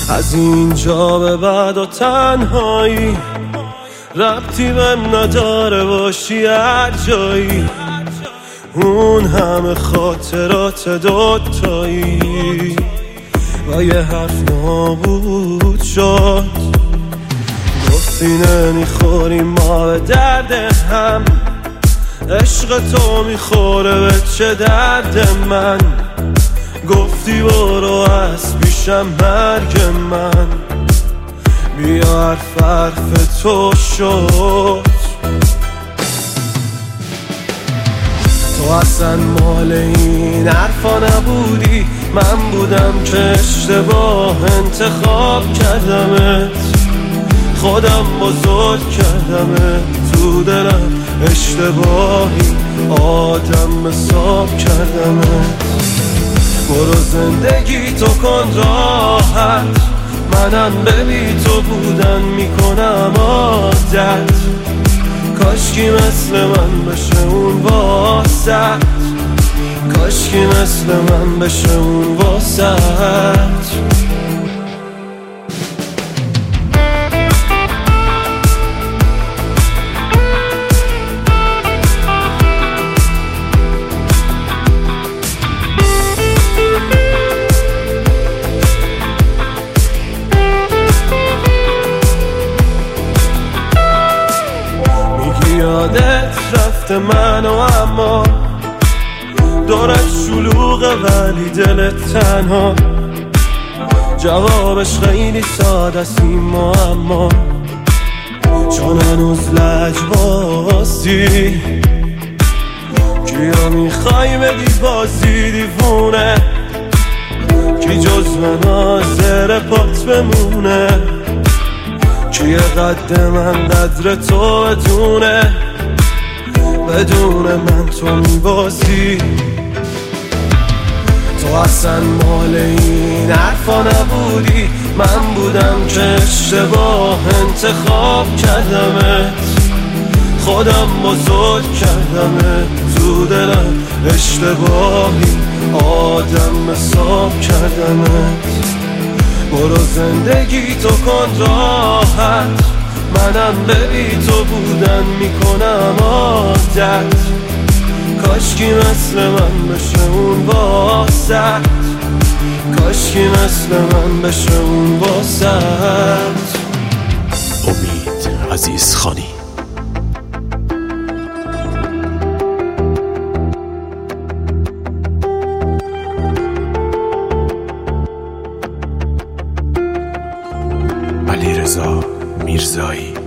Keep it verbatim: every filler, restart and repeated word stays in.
از اینجا به بعد و تنهایی ربطی من نداره باشی هر جایی، اون همه خاطرات دوتایی و یه حرف نابود شد. گفتی نمیخوریم ما به درد هم، عشق تو میخوره به چه درد من. گفتی برو از پیشم مرگ من، بیا حرف حرف تو شد. تو اصلا مال این حرفا نبودی، من بودم که اشتباه انتخاب کردمت. خودم بزرگ کردمت تو دلم، اشتباهی آدم حساب کردمت. برو زندگی تو کن راحت، منم به بی تو بودن میکنم عادت. کاشکی مثل من بشه اون واسط، کاشکی مثل من بشه اون واسط. یادت رفته منو اما دورت شلوغه ولی دلت تنها. جوابش خیلی ساده است این معما، چون هنوز لجبازی. کیا میخوای بدی بازی دیوونه، کی جز من حاضر پات بمونه. کیه قد من قدر تو بدونه، بدون من تو میبازی. تو اصلا مال این حرفا نبودی، من بودم که اشتباه انتخاب کردمت. خودم بزرگ کردمت تو دلم، اشتباهی آدم حساب کردمت. برو زندگی تو کن راحت، منم به بی تو بودن میکنم عادت. کاشکی مثل من بشه اون واسط، کاشکی مثل من بشه اون واسط. امید عزیزخانی. علیرضا میرزایی.